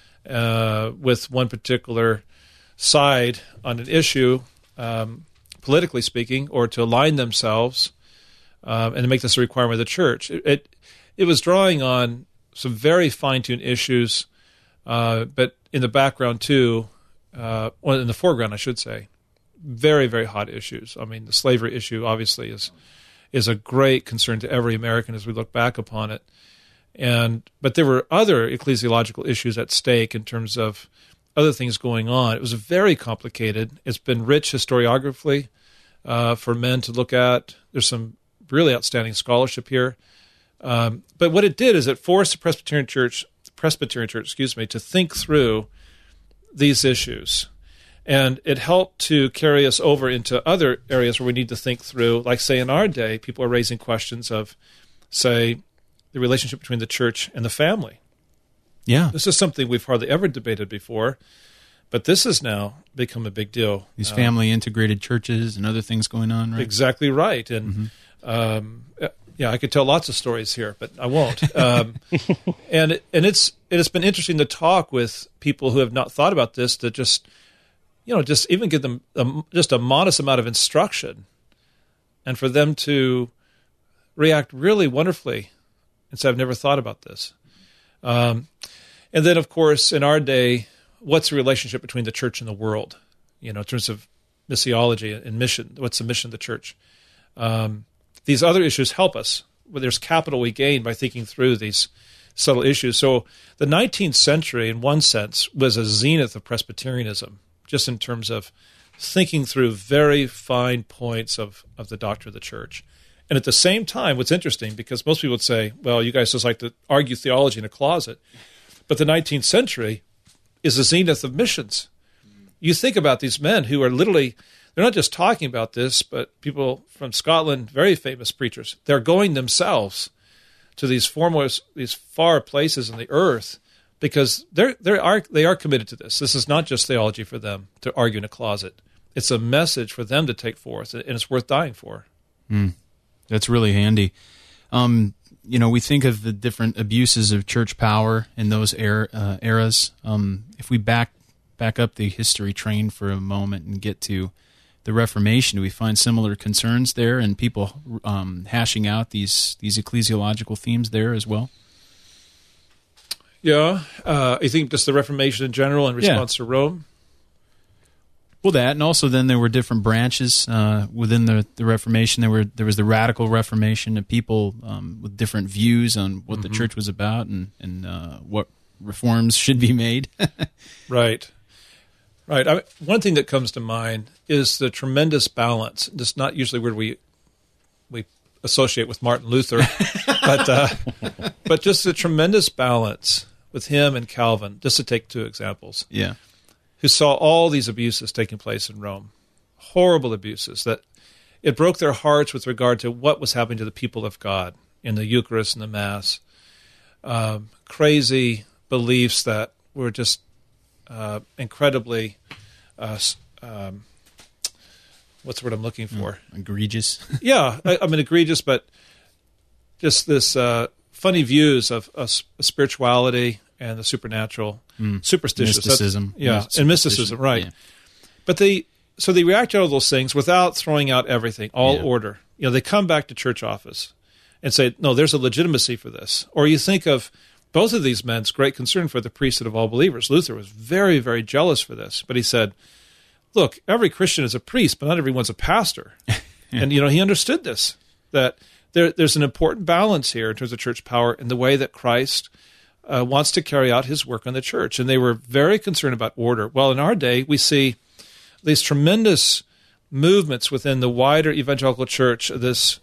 with one particular side on an issue, politically speaking, or to align themselves and to make this a requirement of the church. It was drawing on some very fine-tuned issues, but in the background too, in the foreground, I should say, very, very hot issues. I mean, the slavery issue obviously is a great concern to every American as we look back upon it. But there were other ecclesiological issues at stake in terms of other things going on. It was very complicated. It's been rich historiographically for men to look at. There's some really outstanding scholarship here. But what it did is it forced the Presbyterian Church, to think through these issues. And it helped to carry us over into other areas where we need to think through, like, say, in our day, people are raising questions of, say, the relationship between the church and the family. Yeah. This is something we've hardly ever debated before, but this has now become a big deal. These family-integrated churches and other things going on, right? Exactly right. And I could tell lots of stories here, but I won't. And it has been interesting to talk with people who have not thought about this, to just even give them just a modest amount of instruction, and for them to react really wonderfully and say, I've never thought about this. And then, of course, in our day, what's the relationship between the church and the world? In terms of missiology and mission, what's the mission of the church? These other issues help us. Well, there's capital we gain by thinking through these subtle issues. So the 19th century, in one sense, was a zenith of Presbyterianism, just in terms of thinking through very fine points of the doctrine of the church. And at the same time, what's interesting, because most people would say, well, you guys just like to argue theology in a closet. But the 19th century is the zenith of missions. you think about these men who are literally, they're not just talking about this, but people from Scotland, very famous preachers, they're going themselves to these far places in the earth because they are committed to this. This is not just theology for them to argue in a closet. It's a message for them to take forth, and it's worth dying for. That's really handy. We think of the different abuses of church power in those eras. If we back up the history train for a moment and get to the Reformation, do we find similar concerns there and people hashing out these ecclesiological themes there as well? Yeah. I think just the Reformation in general in response to Rome? Well, that, and also then there were different branches within the Reformation. There was the Radical Reformation, and people with different views on what the church was about and what reforms should be made. Right. One thing that comes to mind is the tremendous balance. Just not usually where we associate with Martin Luther, but just the tremendous balance with him and Calvin. Just to take two examples. Yeah. Who saw all these abuses taking place in Rome, horrible abuses that it broke their hearts with regard to what was happening to the people of God in the Eucharist and the Mass. Crazy beliefs that were just incredibly, what's the word I'm looking for? Egregious. Yeah, I mean egregious, but just this funny views of spirituality and the supernatural, superstitious. Mysticism. And mysticism, right. Yeah. But they react out of those things without throwing out everything, all order. They come back to church office and say, no, there's a legitimacy for this. Or you think of both of these men's great concern for the priesthood of all believers. Luther was very, very jealous for this, but he said, look, every Christian is a priest, but not everyone's a pastor. And, he understood this, that there's an important balance here in terms of church power in the way that Christ wants to carry out his work on the church. And they were very concerned about order. Well, in our day, we see these tremendous movements within the wider evangelical church, this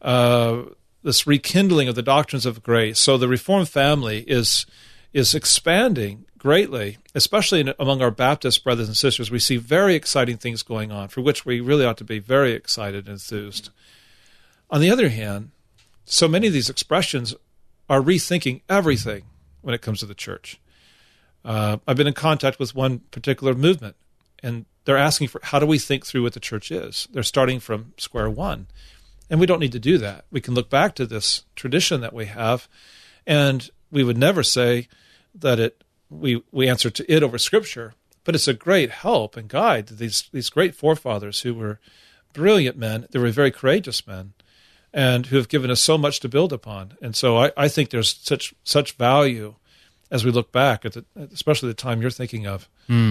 rekindling of the doctrines of grace. So the Reformed family is expanding greatly, especially among our Baptist brothers and sisters. We see very exciting things going on, for which we really ought to be very excited and enthused. On the other hand, so many of these expressions are rethinking everything when it comes to the church. I've been in contact with one particular movement, and they're asking for how do we think through what the church is. They're starting from square one, and we don't need to do that. We can look back to this tradition that we have, and we would never say that we answer to it over Scripture, but it's a great help and guide to these great forefathers who were brilliant men. They were very courageous men, and who have given us so much to build upon. And so I think there's such value as we look back at especially the time you're thinking of,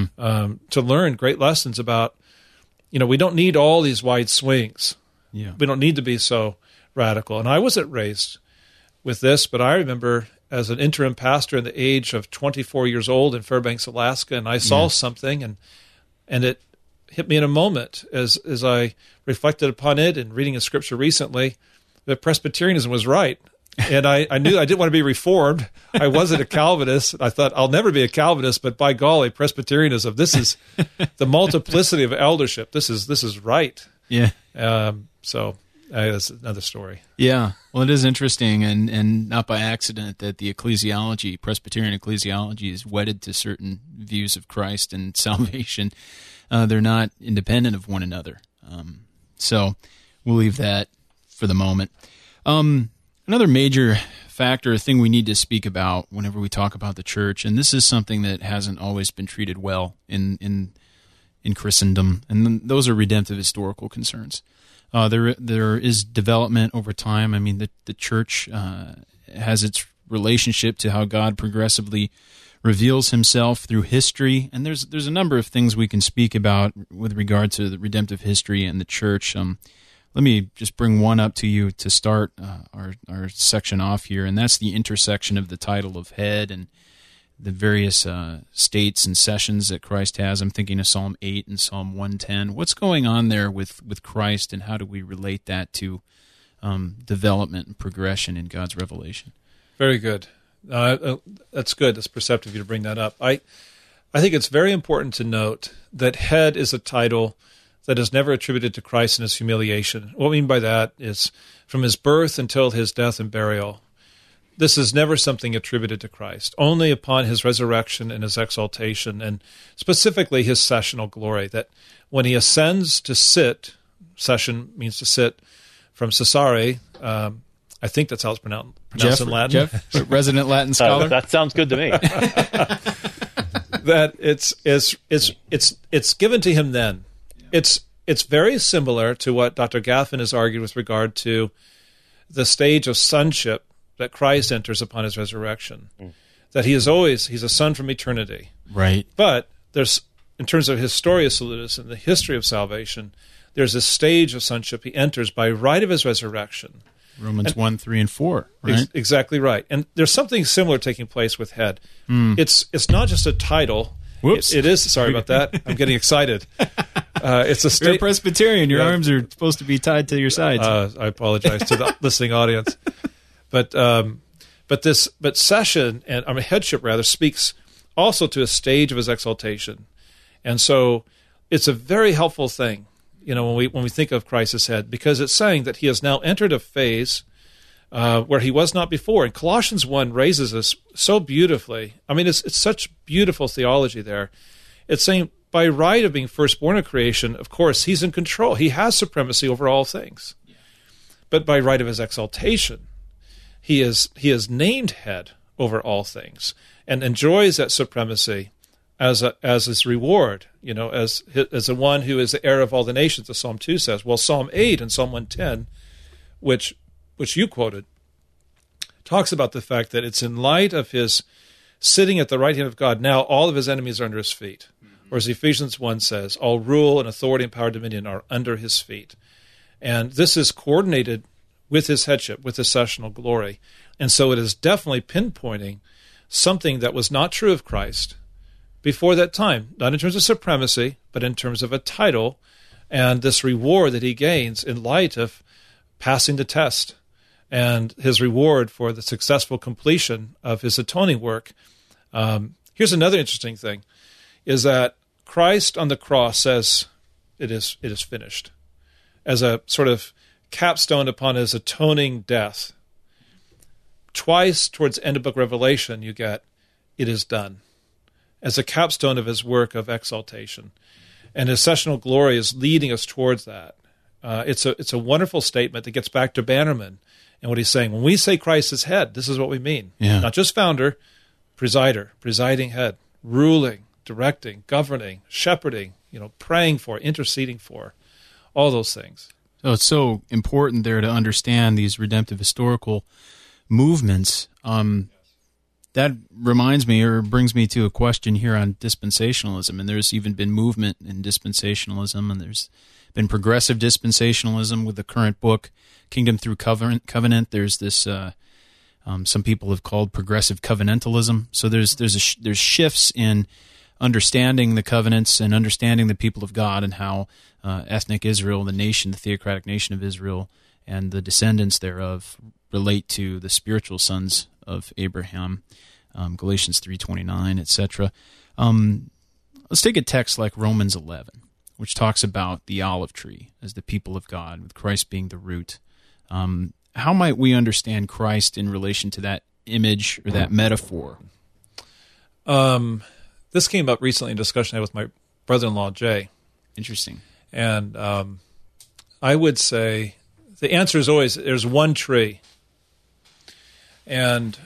to learn great lessons about, we don't need all these wide swings. Yeah. We don't need to be so radical. And I wasn't raised with this, but I remember as an interim pastor in the age of 24 years old in Fairbanks, Alaska, and I saw something, and it hit me in a moment as I reflected upon it and reading a scripture recently, that Presbyterianism was right. And I knew I didn't want to be Reformed. I wasn't a Calvinist. I thought I'll never be a Calvinist, but by golly, Presbyterianism, this is the multiplicity of eldership. This is right. Yeah. So that's another story. Yeah. Well, it is interesting, and not by accident that the ecclesiology, Presbyterian ecclesiology, is wedded to certain views of Christ and salvation. They're not independent of one another. So we'll leave that for the moment. Another major factor, a thing we need to speak about whenever we talk about the church, and this is something that hasn't always been treated well in Christendom, and those are redemptive historical concerns. There is development over time. I mean, the church has its relationship to how God progressively reveals himself through history, and there's a number of things we can speak about with regard to the redemptive history and the church. Let me just bring one up to you to start our section off here, and that's the intersection of the title of head and the various states and sessions that Christ has. I'm thinking of Psalm 8 and Psalm 110. What's going on there with Christ, and how do we relate that to development and progression in God's revelation? Very good. That's good. That's perceptive of you to bring that up. I think it's very important to note that head is a title that is never attributed to Christ in his humiliation. What I mean by that is from his birth until his death and burial, this is never something attributed to Christ. Only upon his resurrection and his exaltation, and specifically his sessional glory, that when he ascends to sit, session means to sit, from Caesarea, I think that's how it's pronounced in Latin. Jeff, resident Latin scholar. That sounds good to me. That it's given to him then. Yeah. It's very similar to what Dr. Gaffin has argued with regard to the stage of sonship that Christ enters upon his resurrection. That he's a son from eternity. Right. But there's, in terms of Historia Salutis and the history of salvation, there's a stage of sonship he enters by right of his resurrection. Romans 1, 3, and 4, right? Exactly right. And there's something similar taking place with head. It's not just a title. Whoops. It is. Sorry about that. I'm getting excited. It's a state. You're a Presbyterian. Your arms are supposed to be tied to your sides. I apologize to the listening audience. But session, and headship rather, speaks also to a stage of his exaltation. And so it's a very helpful thing, when we think of Christ as head, because it's saying that he has now entered a phase where he was not before. And Colossians 1 raises this so beautifully. It's such beautiful theology there. It's saying by right of being firstborn of creation, of course, he's in control. He has supremacy over all things. Yeah. But by right of his exaltation, he is named head over all things and enjoys that supremacy as his reward, as the one who is the heir of all the nations, as Psalm 2 says. Well, Psalm 8 and Psalm 110, which you quoted, talks about the fact that it's in light of his sitting at the right hand of God, now all of his enemies are under his feet. Or as Ephesians 1 says, all rule and authority and power and dominion are under his feet. And this is coordinated with his headship, with his sessional glory. And so it is definitely pinpointing something that was not true of Christ before that time, not in terms of supremacy, but in terms of a title and this reward that he gains in light of passing the test and his reward for the successful completion of his atoning work. Here's another interesting thing, is that Christ on the cross says, it is finished, as a sort of capstone upon his atoning death. Twice towards the end of book Revelation, you get, it is done, as a capstone of his work of exaltation. And his sessional glory is leading us towards that. It's a wonderful statement that gets back to Bannerman and what he's saying. When we say Christ is head, this is what we mean. Yeah. Not just founder, presider, presiding head, ruling, directing, governing, shepherding, praying for, interceding for, all those things. So it's so important there to understand these redemptive historical movements. That reminds me, or brings me to a question here on dispensationalism. And there's even been movement in dispensationalism, and there's been progressive dispensationalism with the current book, Kingdom Through Covenant. There's this, some people have called progressive covenantalism. So there's shifts in understanding the covenants and understanding the people of God and how ethnic Israel, the nation, the theocratic nation of Israel, and the descendants thereof relate to the spiritual sons of Abraham, Galatians 3:29, etc. Let's take a text like Romans 11, which talks about the olive tree as the people of God, with Christ being the root. How might we understand Christ in relation to that image or that metaphor? This came up recently in discussion I had with my brother-in-law, Jay. Interesting. And I would say the answer is always there's one tree. And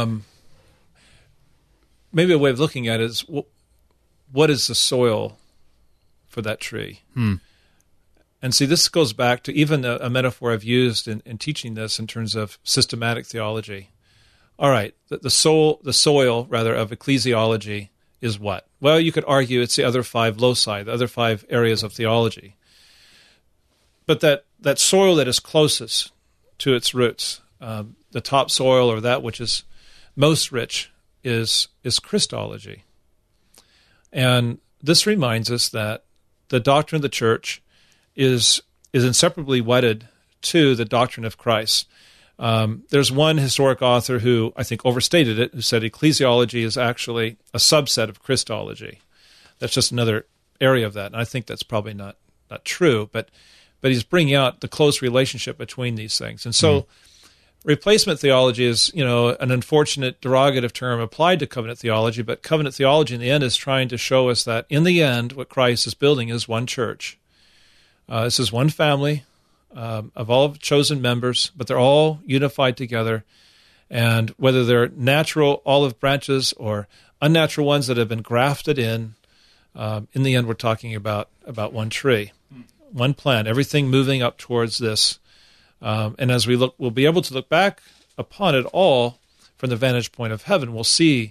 maybe a way of looking at it is what is the soil for that tree? And see, this goes back to even a metaphor I've used in teaching this in terms of systematic theology. All right, the soil of ecclesiology is what? Well, you could argue it's the other 5 loci, the other 5 areas of theology. But that soil that is closest to its roots, the top soil, or that which is most rich, is Christology. And this reminds us that the doctrine of the church is inseparably wedded to the doctrine of Christ. There's one historic author who I think overstated it, who said ecclesiology is actually a subset of Christology. That's just another area of that, and I think that's probably not true, but he's bringing out the close relationship between these things. And so replacement theology is, an unfortunate derogative term applied to covenant theology, but covenant theology in the end is trying to show us that in the end what Christ is building is one church. This is one family of all chosen members, but they're all unified together. And whether they're natural olive branches or unnatural ones that have been grafted in the end we're talking about one tree, one plant, everything moving up towards this. And as we look, we'll be able to look back upon it all from the vantage point of heaven. We'll see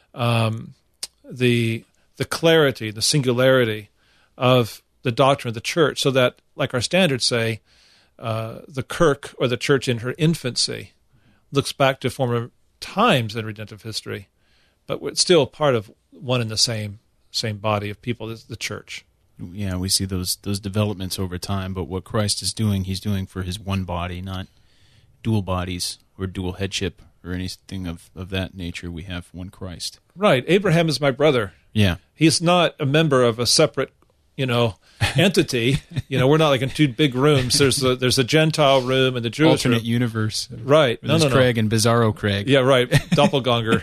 the clarity, the singularity of the doctrine of the church, so that, like our standards say, the kirk, or the church in her infancy, looks back to former times in redemptive history, but it's still part of one and the same body of people, the church. Yeah, we see those developments over time, but what Christ is doing, he's doing for his one body, not dual bodies or dual headship or anything of that nature. We have one Christ. Right. Abraham is my brother. Yeah. He's not a member of a separate, entity. We're not like in two big rooms. There's a Gentile room and the Jewish alternate room. universe. Right. There's Craig and Bizarro Craig. Yeah, right. Doppelganger.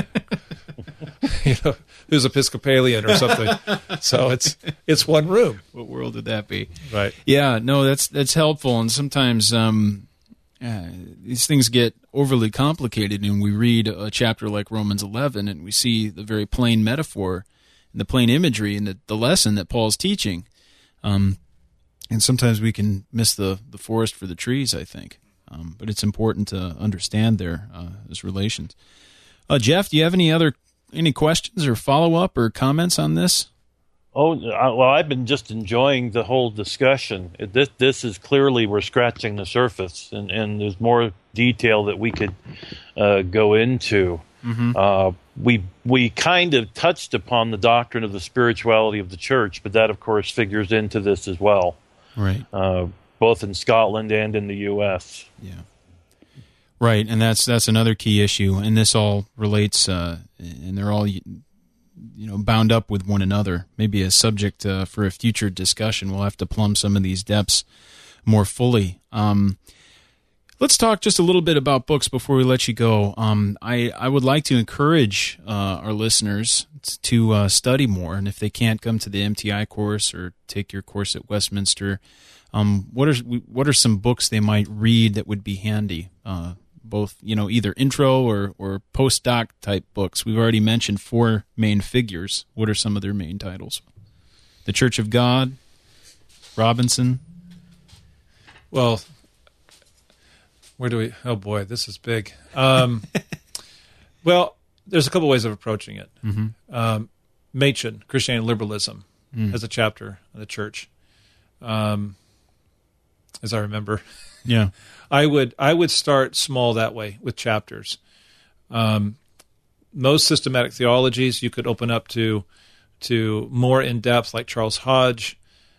Who's Episcopalian or something. So it's one room. What world would that be? Right. Yeah, no, that's helpful. And sometimes these things get overly complicated, and we read a chapter like Romans 11, and we see the very plain metaphor and the plain imagery and the lesson that Paul's teaching. And sometimes we can miss the forest for the trees, I think. But it's important to understand those relations. Jeff, do you have any questions or follow-up or comments on this? Well, I've been just enjoying the whole discussion. This is clearly, we're scratching the surface, and there's more detail that we could go into. Mm-hmm. We kind of touched upon the doctrine of the spirituality of the church, but that, of course, figures into this as well. Right. Both in Scotland and in the U.S. Yeah. Right, and that's another key issue, and this all relates, and they're all bound up with one another. Maybe a subject for a future discussion. We'll have to plumb some of these depths more fully. Let's talk just a little bit about books before we let you go. I would like to encourage our listeners to study more, and if they can't come to the MTI course or take your course at Westminster, what are some books they might read that would be handy? Both, either intro or postdoc type books. We've already mentioned 4 main figures. What are some of their main titles? The Church of God, Robinson. Well, where do we? Oh boy, this is big. Well, there's a couple ways of approaching it. Mm-hmm. Machen, Christianity and Liberalism, has a chapter on the church, as I remember. Yeah. I would start small that way with chapters. Most systematic theologies you could open up to more in depth, like Charles Hodge,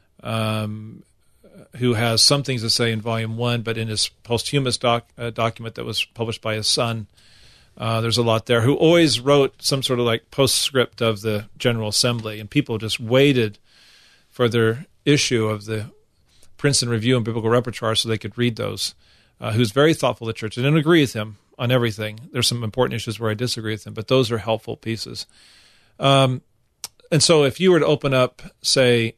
who has some things to say in Volume 1, but in his posthumous document that was published by his son, there's a lot there. Who always wrote some sort of like postscript of the General Assembly, and people just waited for their issue of the Princeton Review and Biblical Repertoire so they could read those. Who's very thoughtful of the church. I don't agree with him on everything. There's some important issues where I disagree with him, but those are helpful pieces. And so if you were to open up, say,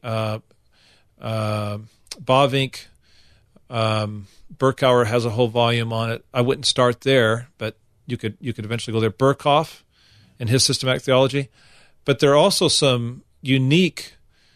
Bavinck, Berkouwer has a whole volume on it. I wouldn't start there, but you could eventually go there. Berkhoff and his systematic theology. But there are also some unique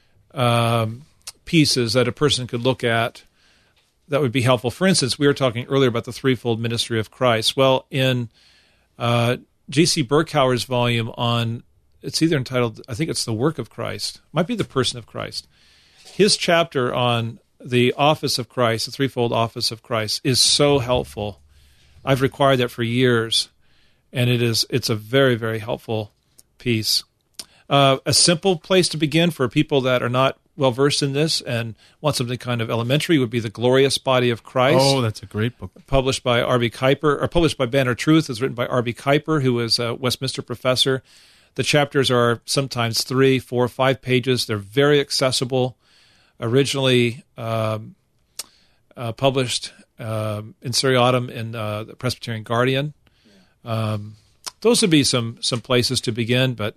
pieces that a person could look at that would be helpful. For instance, we were talking earlier about the threefold ministry of Christ. Well, in G.C. Berkouwer's volume on, it's either entitled, I think it's The Work of Christ, might be The Person of Christ. His chapter on the office of Christ, the threefold office of Christ, is so helpful. I've required that for years, and it's a very, very helpful piece. A simple place to begin for people that are not well-versed in this and want something kind of elementary would be The Glorious Body of Christ. Oh, that's a great book. Published by R.B. Kuiper, or published by Banner Truth. It's written by R.B. Kuiper, who is a Westminster professor. The chapters are sometimes 3, 4, 5 pages. They're very accessible. Originally published in seriatim in the Presbyterian Guardian. Those would be some places to begin, but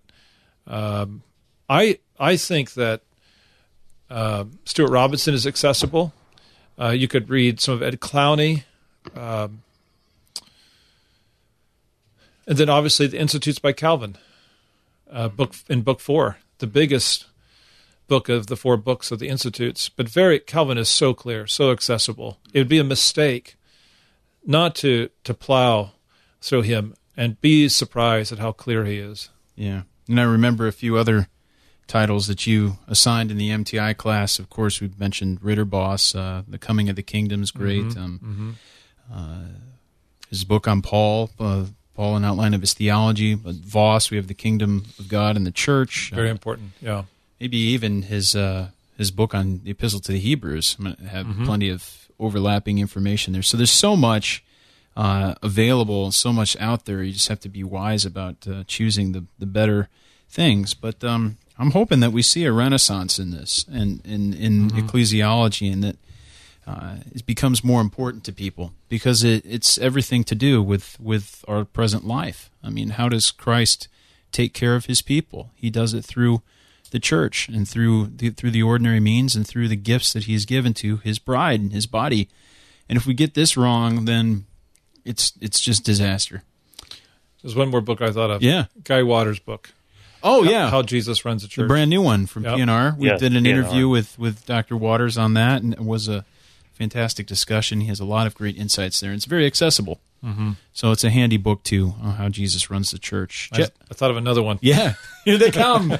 I think that Stuart Robinson is accessible. You could read some of Ed Clowney. And then obviously the Institutes by Calvin, book 4, the biggest book of the 4 books of the Institutes. But Calvin is so clear, so accessible. It would be a mistake not to plow through him and be surprised at how clear he is. Yeah. And I remember a few other titles that you assigned in the MTI class. Of course, we mentioned Ritterboss, The Coming of the Kingdom is great. His book on Paul, An Outline of His Theology. But Voss, we have The Kingdom of God and the Church. Very important, yeah. Maybe even his book on the Epistle to the Hebrews have plenty of overlapping information there. So there's so much available, so much out there. You just have to be wise about choosing the better things. But I'm hoping that we see a renaissance in this and in ecclesiology, and that it becomes more important to people because it's everything to do with our present life. I mean, how does Christ take care of his people? He does it through the church and through the ordinary means and through the gifts that he's given to his bride and his body. And if we get this wrong, then it's just disaster. There's one more book I thought of. Yeah. Guy Waters' book. Oh, yeah. How Jesus Runs the Church. The brand new one from PNR. We did an PNR. interview with Dr. Waters on that, and it was a fantastic discussion. He has a lot of great insights there, and it's very accessible. So it's a handy book, too, on how Jesus runs the church. I thought of another one. Yeah, here they come.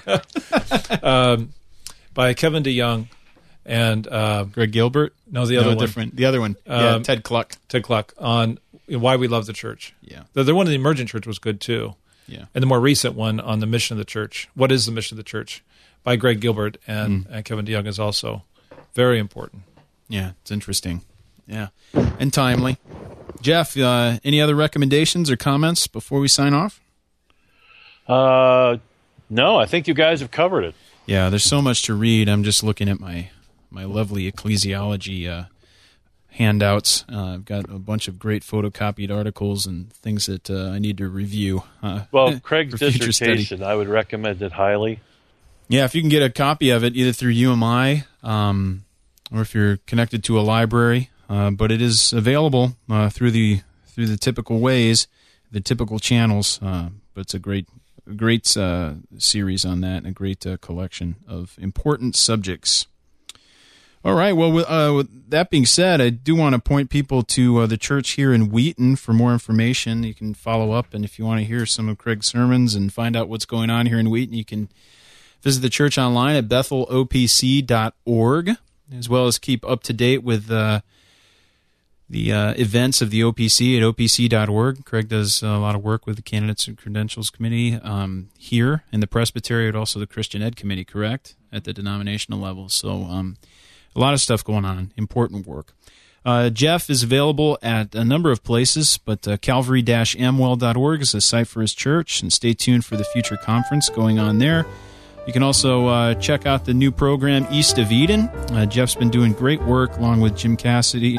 By Kevin DeYoung and Greg Gilbert? No, the other one. Different. The other one. Ted Kluck. Ted Kluck on why we love the church. Yeah. The one in the emergent church was good, too. Yeah. And the more recent one on the mission of the church. What is the mission of the church? By Greg Gilbert and Kevin DeYoung is also very important. Yeah, it's interesting. Yeah, and timely. Jeff, any other recommendations or comments before we sign off? No, I think you guys have covered it. Yeah, there's so much to read. I'm just looking at my lovely ecclesiology handouts. I've got a bunch of great photocopied articles and things that I need to review. Well, Craig's for future dissertation, study. I would recommend it highly. Yeah, if you can get a copy of it, either through UMI or if you're connected to a library, but it is available through the typical ways, the typical channels. But it's a great series on that, and a great collection of important subjects. All right. Well, with that being said, I do want to point people to the church here in Wheaton for more information. You can follow up, and if you want to hear some of Craig's sermons and find out what's going on here in Wheaton, you can visit the church online at bethelopc.org, as well as keep up to date with the events of the OPC at opc.org. Craig does a lot of work with the Candidates and Credentials Committee here in the Presbytery, and also the Christian Ed Committee, correct, at the denominational level. So a lot of stuff going on, important work. Jeff is available at a number of places, but calvary-amwell.org is a site for his church, and stay tuned for the future conference going on there. You can also check out the new program, East of Eden. Jeff's been doing great work along with Nick Batzig,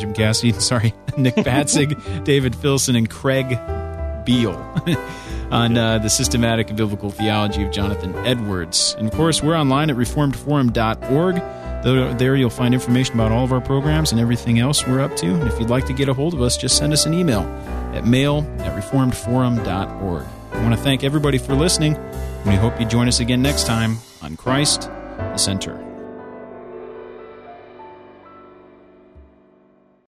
David Filson, and Craig Beal on the systematic and biblical theology of Jonathan Edwards. And, of course, we're online at reformedforum.org. There you'll find information about all of our programs and everything else we're up to. And if you'd like to get a hold of us, just send us an email at mail@reformedforum.org. I want to thank everybody for listening, and we hope you join us again next time on Christ the Center.